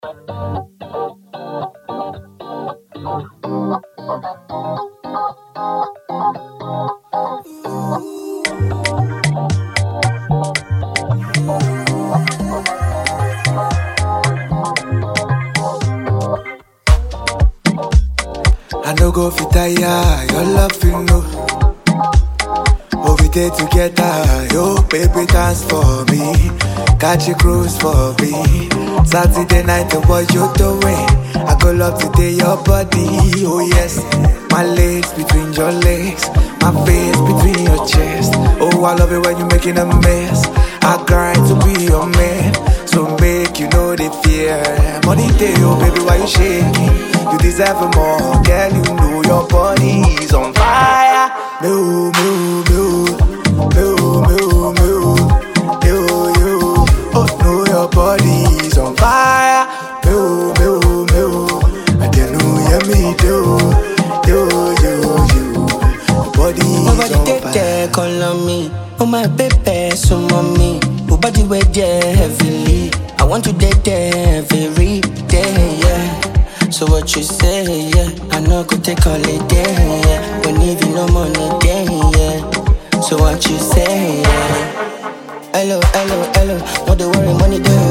I no go fit tire, your love you know. Oh, we day together, yo, baby dance for me. Catch a cruise for me. Saturday night, what you doing? I go love today your body, oh yes. My legs between your legs, my face between your chest. Oh, I love it when you're making a mess. I grind to be your man, so make you know the fear. Money day, oh baby, why you shaking? You deserve more, girl, you know your body is on fire. Move, move, move, move, move, move, you. Oh no, your body is on fire. Move, move, move, I don't know, yeah me do. You, your body is on fire. There, call on me. Oh my baby, so mommy. Your body wet there heavily. I want to date there every day, yeah. So what you say, yeah? I know could take holiday, yeah. When even no money day, yeah. So what you say, yeah? Hello, hello, hello. Not the worry, money day,